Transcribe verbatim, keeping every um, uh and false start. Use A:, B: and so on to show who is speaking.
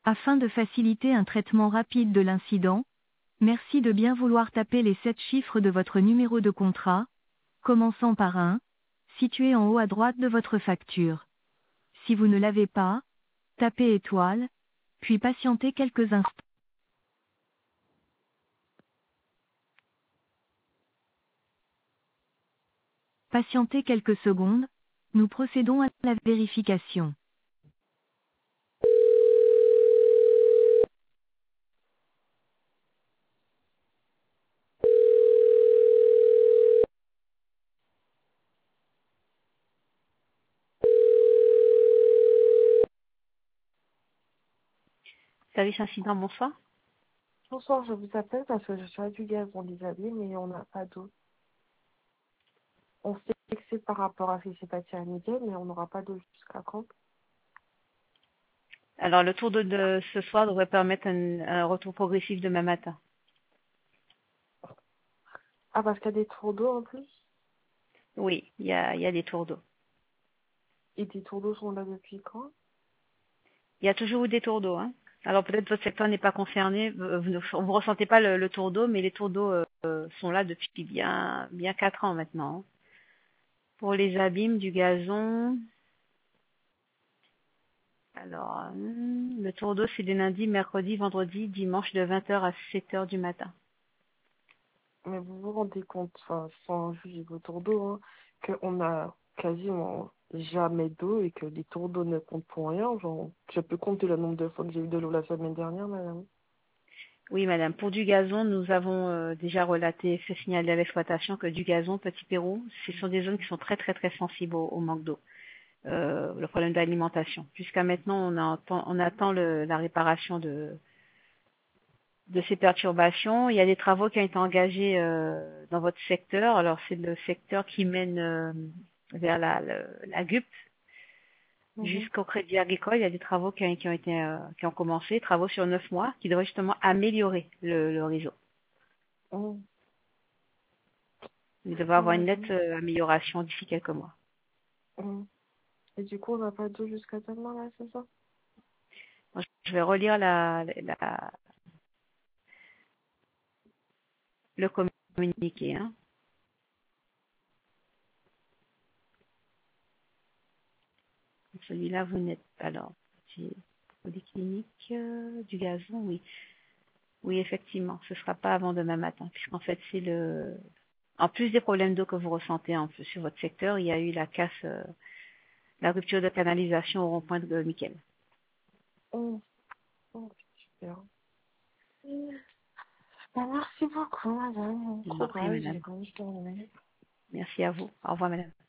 A: Afin de faciliter un traitement rapide de l'incident, merci de bien vouloir taper les sept chiffres de votre numéro de contrat, commençant par un, situé en haut à droite de votre facture. Si vous ne l'avez pas, tapez étoile, puis patientez quelques instants. Patientez quelques secondes, nous procédons à la vérification. Service incident, bonsoir.
B: Bonsoir, je vous appelle parce que je suis à du gaz dans les habits, mais on n'a pas d'eau. On s'est fixé par rapport à ce qui s'est passé à midi, mais on n'aura pas d'eau jusqu'à quand?
A: Alors, le tour de, de ce soir devrait permettre un, un retour progressif demain matin.
B: Ah, parce qu'il y a des tours d'eau en plus?
A: Oui, il y a, il y a des tours d'eau.
B: Et des tours d'eau sont là depuis quand?
A: Il y a toujours eu des tours d'eau, hein. Alors peut-être votre secteur n'est pas concerné, vous ne vous ressentez pas le, le tour d'eau, mais les tours d'eau euh, sont là depuis bien bien quatre ans maintenant, hein. Pour les abîmes du gazon, alors hum, le tour d'eau c'est des lundis, mercredis, vendredis, dimanche de vingt heures à sept heures du matin.
B: Mais vous vous rendez compte, enfin, sans juger vos tours d'eau, hein, qu'on a quasiment jamais d'eau et que les tours d'eau ne comptent pour rien. Genre, je peux compter le nombre de fois que j'ai eu de l'eau la semaine dernière, madame.
A: Oui, madame. Pour du gazon, nous avons euh, déjà relaté, fait signaler à l'exploitation que du gazon, Petit Pérou, ce sont des zones qui sont très très très sensibles au, au manque d'eau. Euh, le problème d'alimentation. Jusqu'à maintenant, on attend, on attend le, la réparation de, de ces perturbations. Il y a des travaux qui ont été engagés euh, dans votre secteur. Alors, c'est le secteur qui mène euh, vers la, le- la G U P
B: Mhm.
A: jusqu'au Crédit Agricole. Il y a des travaux qui ont, qui ont été euh, qui ont commencé, travaux sur neuf mois, qui devraient justement améliorer le, le réseau.
B: Mhm.
A: Il devrait avoir
B: Ouais,
A: une nette
B: madame.
A: euh, amélioration d'ici quelques mois.
B: Mhm. Et du coup, on n'a pas d'eau jusqu'à demain, là, c'est ça?
A: Bon, je vais relire la, la- le communiqué, hein. Celui-là, vous n'êtes pas. Alors, j'ai polyclinique euh, du gazon, oui. Oui, effectivement, ce ne sera pas avant demain matin, puisqu'en fait, c'est le. En plus des problèmes d'eau que vous ressentez en plus sur votre secteur, il y a eu la casse, euh, la rupture de canalisation au rond-point de Mickel.
B: Mhm. Oh, super. Ben, merci beaucoup, madame. Bon
A: Je vous en prie,
B: courage et
A: madame.
B: bonne journée.
A: Merci à vous. Au revoir, madame.